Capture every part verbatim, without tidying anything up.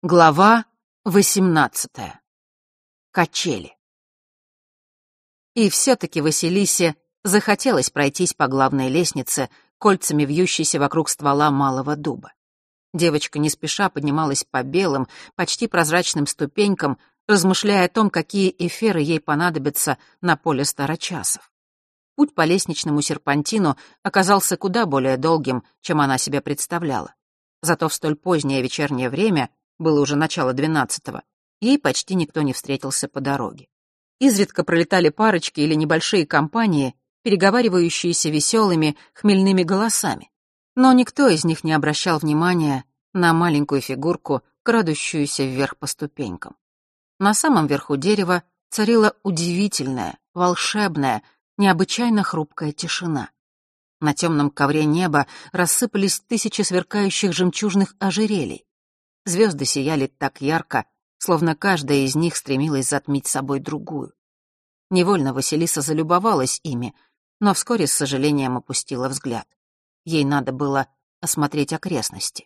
Глава восемнадцатая. Качели. И все-таки Василисе захотелось пройтись по главной лестнице, кольцами вьющейся вокруг ствола малого дуба. Девочка не спеша поднималась по белым, почти прозрачным ступенькам, размышляя о том, какие эфиры ей понадобятся на поле старочасов. Путь по лестничному серпантину оказался куда более долгим, чем она себе представляла. Зато в столь позднее вечернее время, было уже начало двенадцатого, ей почти никто не встретился по дороге. Изредка пролетали парочки или небольшие компании, переговаривающиеся веселыми, хмельными голосами. Но никто из них не обращал внимания на маленькую фигурку, крадущуюся вверх по ступенькам. На самом верху дерева царила удивительная, волшебная, необычайно хрупкая тишина. На темном ковре неба рассыпались тысячи сверкающих жемчужных ожерелий. Звезды сияли так ярко, словно каждая из них стремилась затмить собой другую. Невольно Василиса залюбовалась ими, но вскоре с сожалением опустила взгляд. Ей надо было осмотреть окрестности.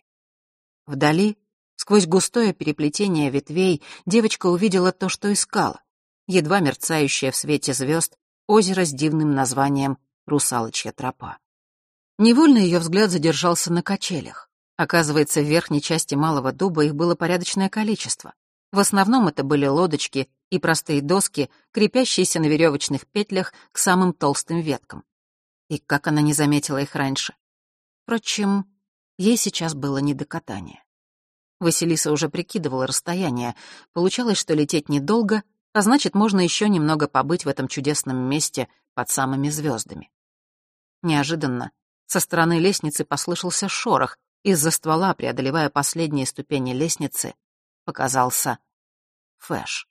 Вдали, сквозь густое переплетение ветвей, девочка увидела то, что искала. Едва мерцающее в свете звезд озеро с дивным названием «Русалочья тропа». Невольно ее взгляд задержался на качелях. Оказывается, в верхней части малого дуба их было порядочное количество. В основном это были лодочки и простые доски, крепящиеся на веревочных петлях к самым толстым веткам. И как она не заметила их раньше. Впрочем, ей сейчас было не до катания. Василиса уже прикидывала расстояние. Получалось, что лететь недолго, а значит, можно еще немного побыть в этом чудесном месте под самыми звездами. Неожиданно со стороны лестницы послышался шорох. Из-за ствола, преодолевая последние ступени лестницы, показался Фэш.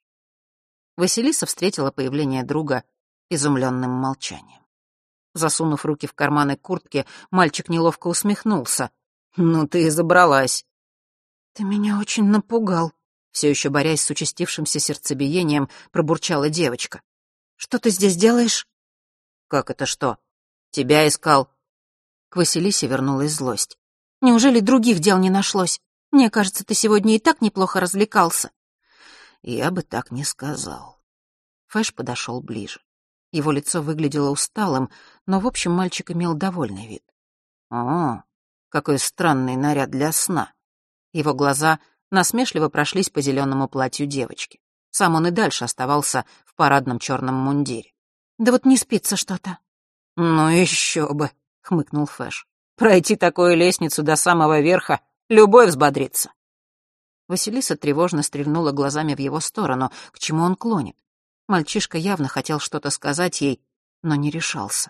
Василиса встретила появление друга изумленным молчанием. Засунув руки в карманы куртки, мальчик неловко усмехнулся. «Ну ты и забралась». «Ты меня очень напугал», — все еще борясь с участившимся сердцебиением, пробурчала девочка. «Что ты здесь делаешь?» «Как это что? Тебя искал». К Василисе вернулась злость. «Неужели других дел не нашлось? Мне кажется, ты сегодня и так неплохо развлекался». «Я бы так не сказал». Фэш подошел ближе. Его лицо выглядело усталым, но, в общем, мальчик имел довольный вид. «О, какой странный наряд для сна». Его глаза насмешливо прошлись по зеленому платью девочки. Сам он и дальше оставался в парадном черном мундире. «Да вот не спится что-то». «Ну еще бы», — хмыкнул Фэш. «Пройти такую лестницу до самого верха любой взбодрится». Василиса тревожно стрельнула глазами в его сторону, к чему он клонит. Мальчишка явно хотел что-то сказать ей, но не решался.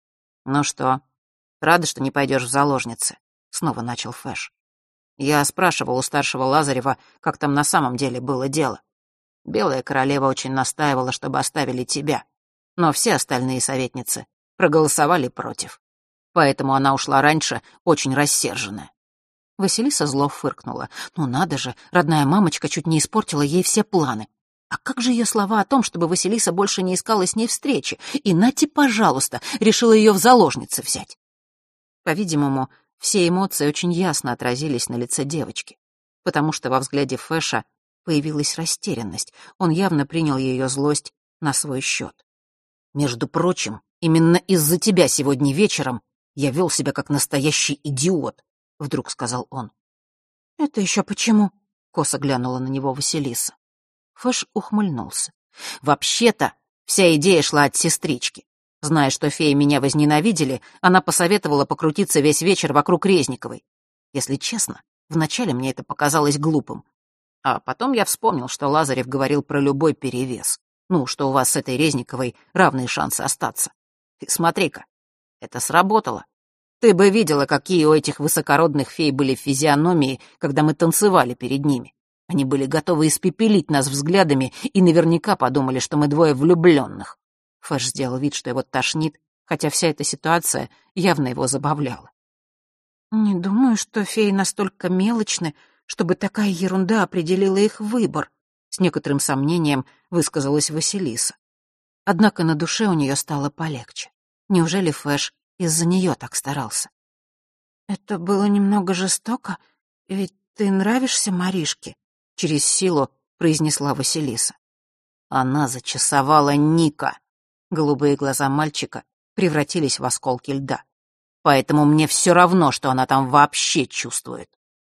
«Ну что, рада, что не пойдешь в заложницы?» — снова начал Фэш. «Я спрашивал у старшего Лазарева, как там на самом деле было дело. Белая королева очень настаивала, чтобы оставили тебя, но все остальные советницы проголосовали против. Поэтому она ушла раньше, очень рассерженная». Василиса зло фыркнула. Ну надо же, родная мамочка чуть не испортила ей все планы. А как же ее слова о том, чтобы Василиса больше не искала с ней встречи? И нате, пожалуйста, решила ее в заложницы взять. По-видимому, все эмоции очень ясно отразились на лице девочки, потому что во взгляде Фэша появилась растерянность. Он явно принял ее злость на свой счет. «Между прочим, именно из-за тебя сегодня вечером я вел себя как настоящий идиот», — вдруг сказал он. «Это еще почему?» — косо глянула на него Василиса. Фэш ухмыльнулся. «Вообще-то вся идея шла от сестрички. Зная, что феи меня возненавидели, она посоветовала покрутиться весь вечер вокруг Резниковой. Если честно, вначале мне это показалось глупым. А потом я вспомнил, что Лазарев говорил про любой перевес. Ну, что у вас с этой Резниковой равные шансы остаться. И смотри-ка, это сработало. Ты бы видела, какие у этих высокородных фей были физиономии, когда мы танцевали перед ними. Они были готовы испепелить нас взглядами и наверняка подумали, что мы двое влюбленных». Фэш сделал вид, что его тошнит, хотя вся эта ситуация явно его забавляла. «Не думаю, что феи настолько мелочны, чтобы такая ерунда определила их выбор», — с некоторым сомнением высказалась Василиса. Однако на душе у нее стало полегче. Неужели Фэш из-за нее так старался? «Это было немного жестоко, ведь ты нравишься Маришке», через силу произнесла Василиса. Она зачесовала Ника. Голубые глаза мальчика превратились в осколки льда. Поэтому мне все равно, что она там вообще чувствует.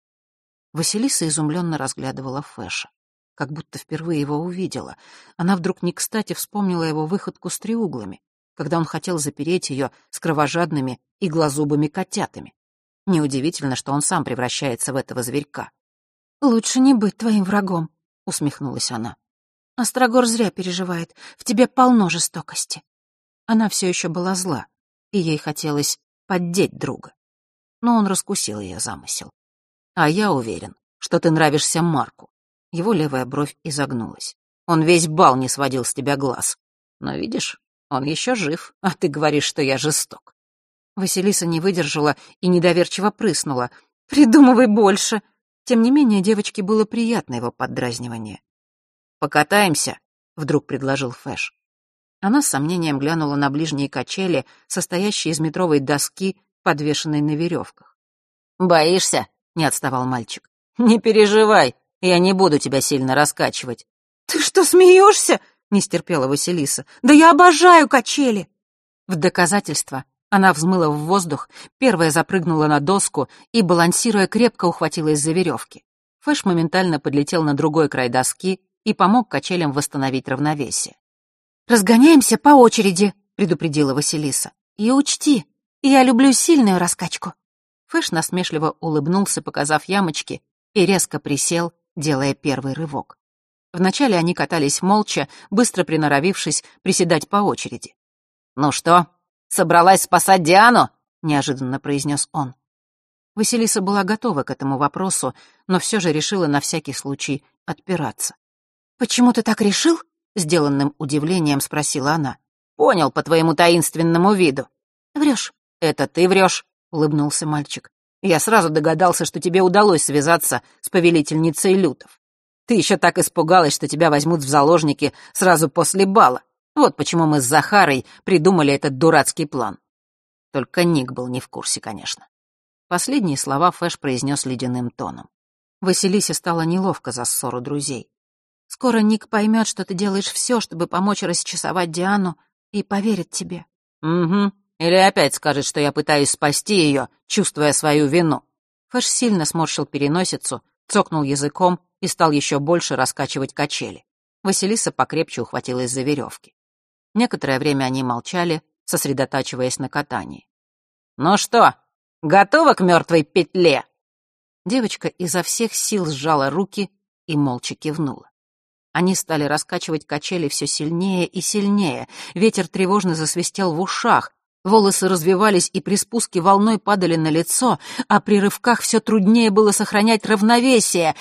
Василиса изумленно разглядывала Фэша, как будто впервые его увидела. Она вдруг не кстати вспомнила его выходку с треуглами, когда он хотел запереть ее с кровожадными иглозубыми котятами. Неудивительно, что он сам превращается в этого зверька. «Лучше не быть твоим врагом», — усмехнулась она. «Острогор зря переживает, в тебе полно жестокости». Она все еще была зла, и ей хотелось поддеть друга. Но он раскусил ее замысел. «А я уверен, что ты нравишься Марку». Его левая бровь изогнулась. «Он весь бал не сводил с тебя глаз. Но видишь, он еще жив, а ты говоришь, что я жесток». Василиса не выдержала и недоверчиво прыснула. «Придумывай больше». Тем не менее, девочке было приятно его поддразнивание. «Покатаемся?» — вдруг предложил Фэш. Она с сомнением глянула на ближние качели, состоящие из метровой доски, подвешенной на веревках. «Боишься?» — не отставал мальчик. «Не переживай, я не буду тебя сильно раскачивать». «Ты что, смеешься?» — не стерпела Василиса. «Да я обожаю качели!» В доказательство она взмыла в воздух, первая запрыгнула на доску и, балансируя, крепко ухватилась за веревки. Фэш моментально подлетел на другой край доски и помог качелям восстановить равновесие. «Разгоняемся по очереди», — предупредила Василиса. «И учти, я люблю сильную раскачку». Фэш насмешливо улыбнулся, показав ямочки, и резко присел, делая первый рывок. Вначале они катались молча, быстро приноровившись приседать по очереди. «Ну что, собралась спасать Диану?» — неожиданно произнес он. Василиса была готова к этому вопросу, но все же решила на всякий случай отпираться. «Почему ты так решил?» — сделанным удивлением спросила она. «Понял по твоему таинственному виду». «Врешь». «Это ты врешь», — улыбнулся мальчик. «Я сразу догадался, что тебе удалось связаться с повелительницей лютов. Ты еще так испугалась, что тебя возьмут в заложники сразу после бала. Вот почему мы с Захарой придумали этот дурацкий план». Только Ник был не в курсе, конечно. Последние слова Фэш произнес ледяным тоном. Василисе стало неловко за ссору друзей. «Скоро Ник поймет, что ты делаешь все, чтобы помочь расчесовать Диану, и поверит тебе». «Угу. Или опять скажет, что я пытаюсь спасти ее, чувствуя свою вину». Фэш сильно сморщил переносицу, цокнул языком и стал еще больше раскачивать качели. Василиса покрепче ухватилась за веревки. Некоторое время они молчали, сосредотачиваясь на катании. «Ну что, готова к мертвой петле?» Девочка изо всех сил сжала руки и молча кивнула. Они стали раскачивать качели все сильнее и сильнее. Ветер тревожно засвистел в ушах. Волосы развивались и при спуске волной падали на лицо, а при рывках все труднее было сохранять равновесие.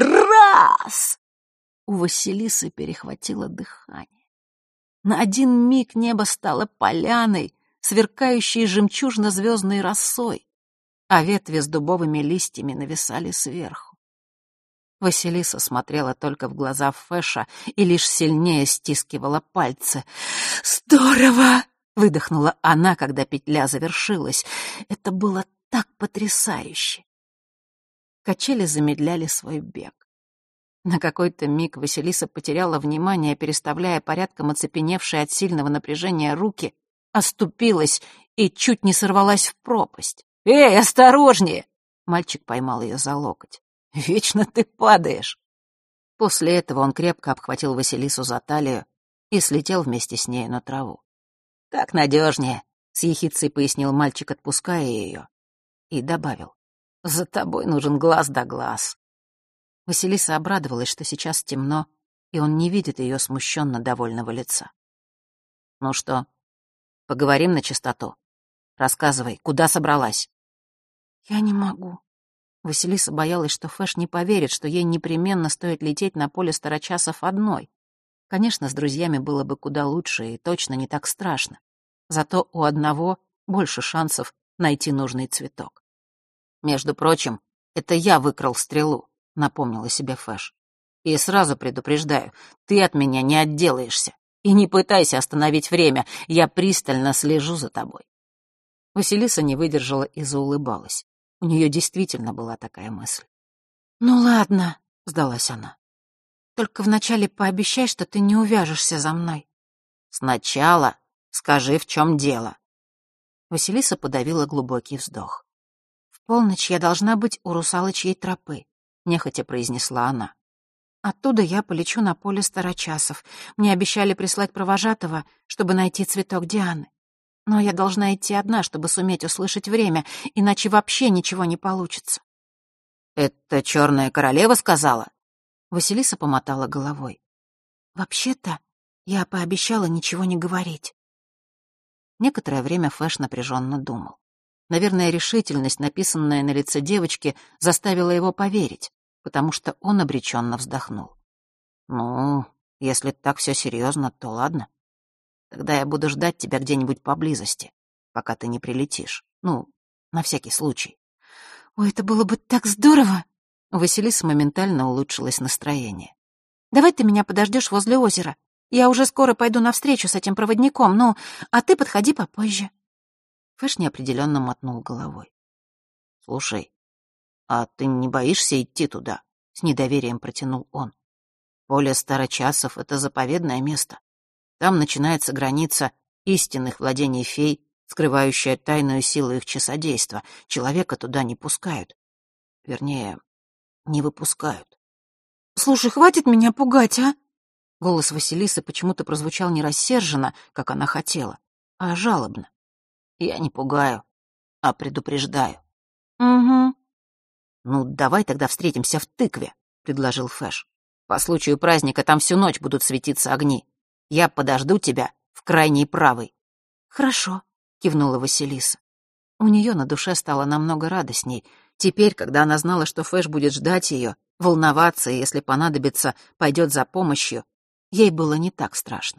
Раз! У Василисы перехватило дыхание. На один миг небо стало поляной, сверкающей жемчужно-звездной росой, а ветви с дубовыми листьями нависали сверху. Василиса смотрела только в глаза Фэша и лишь сильнее стискивала пальцы. «Здорово!» — выдохнула она, когда петля завершилась. Это было так потрясающе. Качели замедляли свой бег. На какой-то миг Василиса потеряла внимание, переставляя порядком оцепеневшие от сильного напряжения руки, оступилась и чуть не сорвалась в пропасть. «Эй, осторожнее!» Мальчик поймал ее за локоть. «Вечно ты падаешь!» После этого он крепко обхватил Василису за талию и слетел вместе с нею на траву. «Так надежнее», — с ехицей пояснил мальчик, отпуская ее, и добавил. «За тобой нужен глаз да глаз». Василиса обрадовалась, что сейчас темно, и он не видит ее смущенно довольного лица. «Ну что, поговорим на чистоту? Рассказывай, куда собралась?» «Я не могу». Василиса боялась, что Фэш не поверит, что ей непременно стоит лететь на поле старочасов одной. Конечно, с друзьями было бы куда лучше и точно не так страшно. Зато у одного больше шансов найти нужный цветок. «Между прочим, это я выкрал стрелу», — напомнила себе Фэш. «И сразу предупреждаю, ты от меня не отделаешься. И не пытайся остановить время, я пристально слежу за тобой». Василиса не выдержала и заулыбалась. У нее действительно была такая мысль. «Ну ладно», — сдалась она. Только вначале пообещай, что ты не увяжешься за мной». «Сначала скажи, в чем дело». Василиса подавила глубокий вздох. «В полночь я должна быть у русалочьей тропы», — нехотя произнесла она. «Оттуда я полечу на поле старочасов. Мне обещали прислать провожатого, чтобы найти цветок Дианы. Но я должна идти одна, чтобы суметь услышать время, иначе вообще ничего не получится». «Это черная королева сказала?» Василиса помотала головой. «Вообще-то я пообещала ничего не говорить». Некоторое время Фэш напряженно думал. Наверное, решительность, написанная на лице девочки, заставила его поверить, потому что он обреченно вздохнул. «Ну, если так все серьезно, то ладно. Тогда я буду ждать тебя где-нибудь поблизости, пока ты не прилетишь. Ну, на всякий случай». «Ой, это было бы так здорово!» У Василисы моментально улучшилось настроение. «Давай ты меня подождешь возле озера. Я уже скоро пойду навстречу с этим проводником, ну, а ты подходи попозже». Фэш неопределенно мотнул головой. «Слушай, а ты не боишься идти туда?» — с недоверием протянул он. «Поле старочасов — это заповедное место. Там начинается граница истинных владений фей, скрывающая тайную силу их часодейства. Человека туда не пускают. Вернее, не выпускают». «Слушай, хватит меня пугать, а?» Голос Василисы почему-то прозвучал не рассерженно, как она хотела, а жалобно. «Я не пугаю, а предупреждаю». «Угу». «Ну, давай тогда встретимся в тыкве», — предложил Фэш. «По случаю праздника там всю ночь будут светиться огни. Я подожду тебя в крайней правой». «Хорошо», — кивнула Василиса. У нее на душе стало намного радостней. Теперь, когда она знала, что Фэш будет ждать ее, волноваться, и, если понадобится, пойдет за помощью, ей было не так страшно.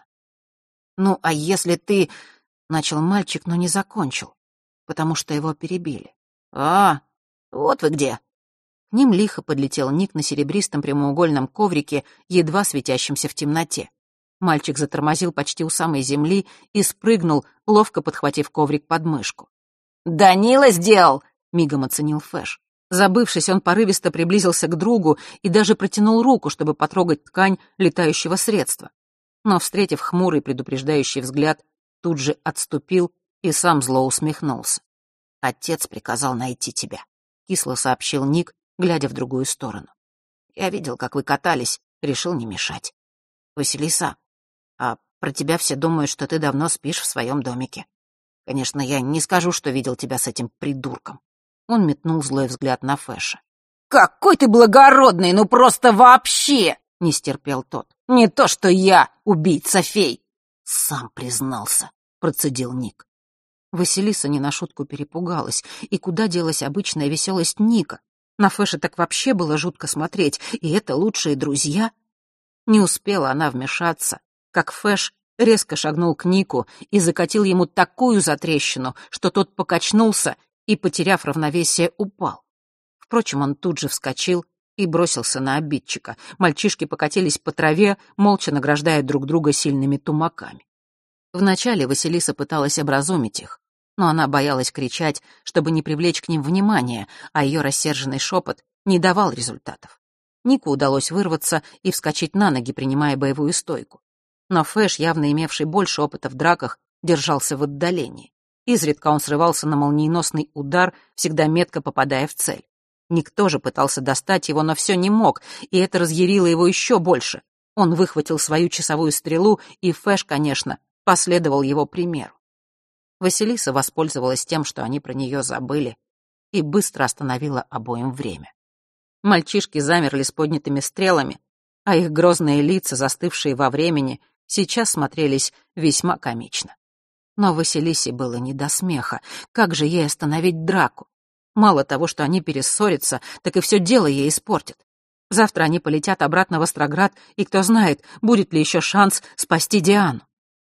«Ну, а если ты...» — начал мальчик, но не закончил, потому что его перебили. «А, вот вы где!» К ним лихо подлетел Ник на серебристом прямоугольном коврике, едва светящемся в темноте. Мальчик затормозил почти у самой земли и спрыгнул, ловко подхватив коврик под мышку. «Данила сделал!» — мигом оценил Фэш. Забывшись, он порывисто приблизился к другу и даже протянул руку, чтобы потрогать ткань летающего средства. Но, встретив хмурый предупреждающий взгляд, тут же отступил и сам зло усмехнулся. «Отец приказал найти тебя», — кисло сообщил Ник, глядя в другую сторону. «Я видел, как вы катались, решил не мешать. Василиса, а про тебя все думают, что ты давно спишь в своем домике. Конечно, я не скажу, что видел тебя с этим придурком». Он метнул злой взгляд на Фэша. «Какой ты благородный, ну просто вообще!» — не стерпел тот. «Не то что я, убийца фей!» «Сам признался», — процедил Ник. Василиса не на шутку перепугалась, и куда делась обычная веселость Ника? На Фэша так вообще было жутко смотреть, и это лучшие друзья. Не успела она вмешаться, как Фэш резко шагнул к Нику и закатил ему такую затрещину, что тот покачнулся и, потеряв равновесие, упал. Впрочем, он тут же вскочил и бросился на обидчика. Мальчишки покатились по траве, молча награждая друг друга сильными тумаками. Вначале Василиса пыталась образумить их, но она боялась кричать, чтобы не привлечь к ним внимания, а ее рассерженный шепот не давал результатов. Нику удалось вырваться и вскочить на ноги, принимая боевую стойку. Но Фэш, явно имевший больше опыта в драках, держался в отдалении. Изредка он срывался на молниеносный удар, всегда метко попадая в цель. Ник тоже пытался достать его, но все не мог, и это разъярило его еще больше. Он выхватил свою часовую стрелу, и Фэш, конечно, последовал его примеру. Василиса воспользовалась тем, что они про нее забыли, и быстро остановила обоим время. Мальчишки замерли с поднятыми стрелами, а их грозные лица, застывшие во времени, сейчас смотрелись весьма комично. Но Василисе было не до смеха. Как же ей остановить драку? Мало того, что они перессорятся, так и все дело ей испортят. Завтра они полетят обратно в Остроград, и кто знает, будет ли еще шанс спасти Диану.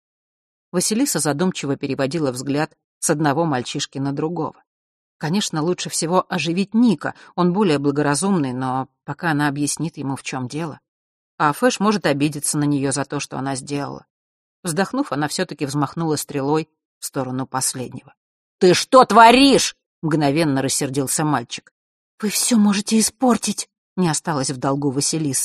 Василиса задумчиво переводила взгляд с одного мальчишки на другого. Конечно, лучше всего оживить Ника, он более благоразумный, но пока она объяснит ему, в чем дело. А Фэш может обидеться на нее за то, что она сделала. Вздохнув, она все-таки взмахнула стрелой в сторону последнего. «Ты что творишь?» — мгновенно рассердился мальчик. «Вы все можете испортить», — не осталась в долгу Василиса.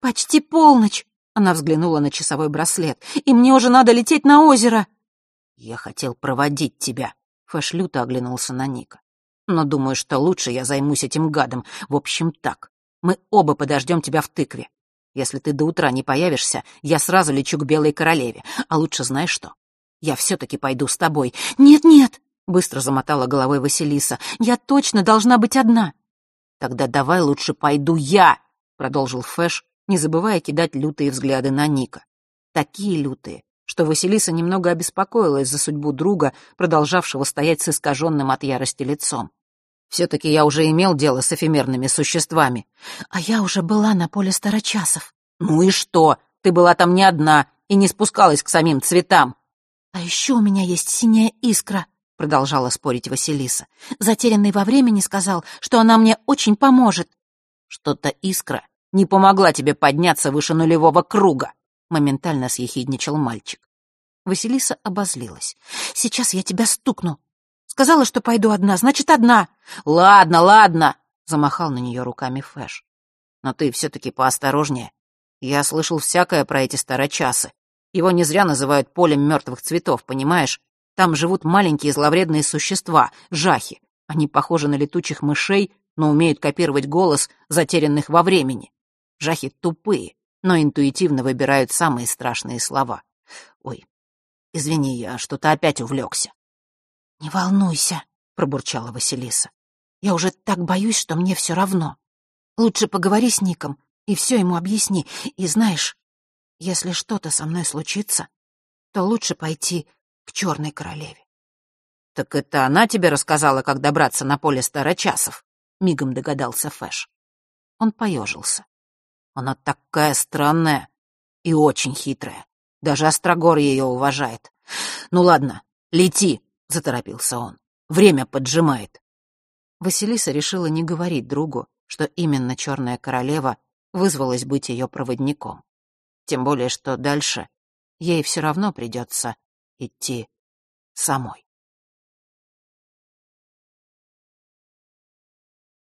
«Почти полночь!» — она взглянула на часовой браслет. «И мне уже надо лететь на озеро!» «Я хотел проводить тебя», — Фэш люто оглянулся на Ника. «Но думаю, что лучше я займусь этим гадом. В общем, так. Мы оба подождем тебя в тыкве. Если ты до утра не появишься, я сразу лечу к Белой Королеве. А лучше знаешь что? Я все-таки пойду с тобой». «Нет-нет!» — быстро замотала головой Василиса. «Я точно должна быть одна!» «Тогда давай лучше пойду я», — продолжил Фэш, не забывая кидать лютые взгляды на Ника. Такие лютые, что Василиса немного обеспокоилась за судьбу друга, продолжавшего стоять с искаженным от ярости лицом. «Все-таки я уже имел дело с эфемерными существами». «А я уже была на поле старочасов». «Ну и что? Ты была там не одна и не спускалась к самим цветам». «А еще у меня есть синяя искра», — продолжала спорить Василиса. «Затерянный во времени сказал, что она мне очень поможет». «Что-то искра не помогла тебе подняться выше нулевого круга», — моментально съехидничал мальчик. Василиса обозлилась. «Сейчас я тебя стукну. Сказала, что пойду одна, значит, одна». «Ладно, ладно», — замахал на нее руками Фэш. «Но ты все-таки поосторожнее. Я слышал всякое про эти старочасы. Его не зря называют полем мертвых цветов, понимаешь? Там живут маленькие зловредные существа, жахи. Они похожи на летучих мышей, но умеют копировать голос затерянных во времени. Жахи тупые, но интуитивно выбирают самые страшные слова. Ой, извини, я что-то опять увлекся». «Не волнуйся», — пробурчала Василиса. «Я уже так боюсь, что мне все равно. Лучше поговори с Ником и все ему объясни. И знаешь, если что-то со мной случится, то лучше пойти к Черной Королеве». «Так это она тебе рассказала, как добраться на поле старочасов?» — мигом догадался Фэш. Он поежился. «Она такая странная и очень хитрая. Даже Острогор ее уважает. Ну ладно, лети», — заторопился он. «Время поджимает». Василиса решила не говорить другу, что именно Черная Королева вызвалась быть ее проводником. Тем более, что дальше ей все равно придется идти самой.